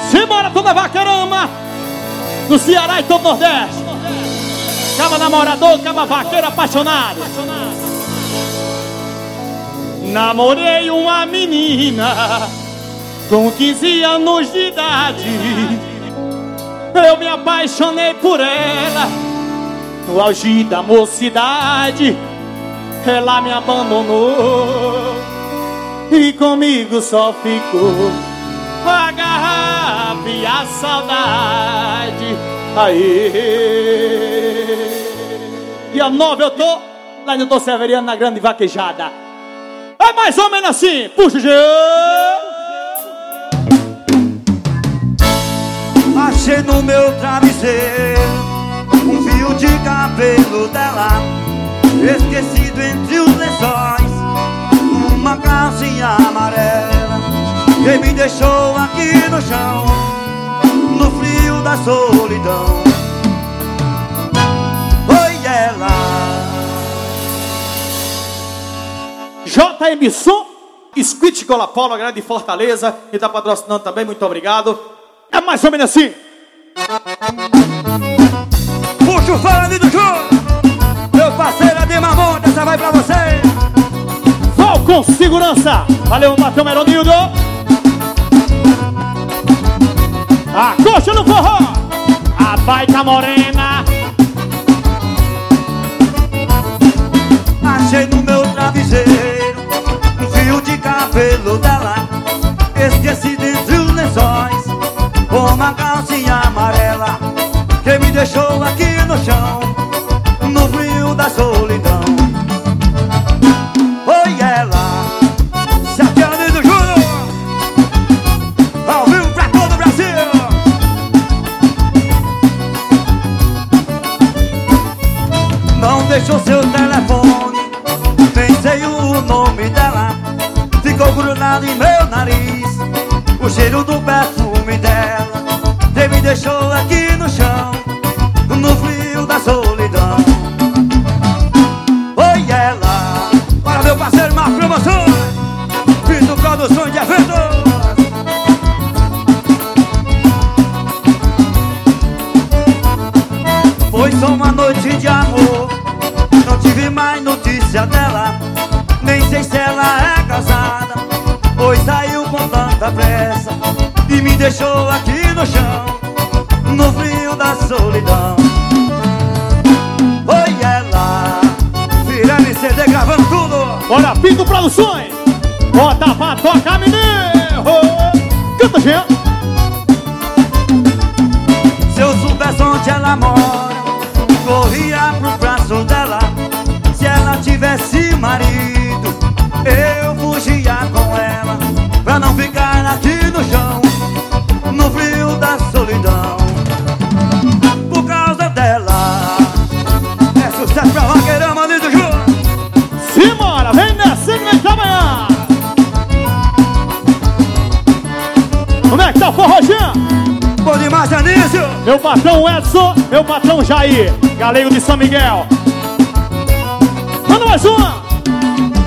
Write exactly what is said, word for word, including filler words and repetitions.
Simbora, toda vaqueirama do Ceará e todo o Nordeste. Caba namorador, caba vaqueiro apaixonado. Namorei uma menina com quinze anos de idade. Eu me apaixonei por ela no auge da mocidade. Ela me abandonou e comigo só ficou a garrafa e a saudade. Aê! Dia nove eu tô lá no Doutor Severiano, na grande vaquejada. É mais ou menos assim. Puxa, G. Achei no meu travesseiro um fio de cabelo dela, esquecido entre os lençóis, uma calcinha amarela que me deixou aqui no chão, no frio da solidão. Foi ela. J M Som, Squid Cola Polo, a grande Fortaleza, que tá patrocinando também, muito obrigado. É mais ou menos assim. Puxa o fone do jogo, meu parceiro de mamão, essa vai pra você. Falcon Segurança, valeu, Matão Meronildo. A coxa no forró, a baita morena. Achei no meu travesseiro um fio de cabelo dela, esquecido entre os lençóis, uma calcinha amarela que me deixou aqui no chão, no frio da solidão. Foi ela. Sete anos do Júnior, ao vivo pra todo o Brasil. Não deixou seu telefone, nem sei o nome dela, ficou grudado em meu nariz o cheiro do perfume dela, que me deixou aqui no chão, no frio da solidão. Foi ela. Para meu parceiro Marco Promoções, Pinto Produções de Eventos. Foi só uma noite de amor, não tive mais notícia dela, nem sei se ela é casada, pois saiu com tanta pressa e me deixou aqui no chão, no frio da solidão. Foi ela. Firane C D gravando tudo. Bora, Pinto Produções. Bota pra tocar, menino. Canta, gente. Se eu soubesse onde ela mora, corria pro braço dela. Se ela tivesse marido, eu fugia com ela, pra não ficar aqui no chão, no frio da solidão. Por causa dela. É sucesso pra vaqueirama ali do Ju. Simbora, vem nessa e vem trabalhar. Como é que tá o forró, Jean? Bom demais, Anísio. Meu patrão Edson, meu patrão Jair, galego de São Miguel. Manda mais uma.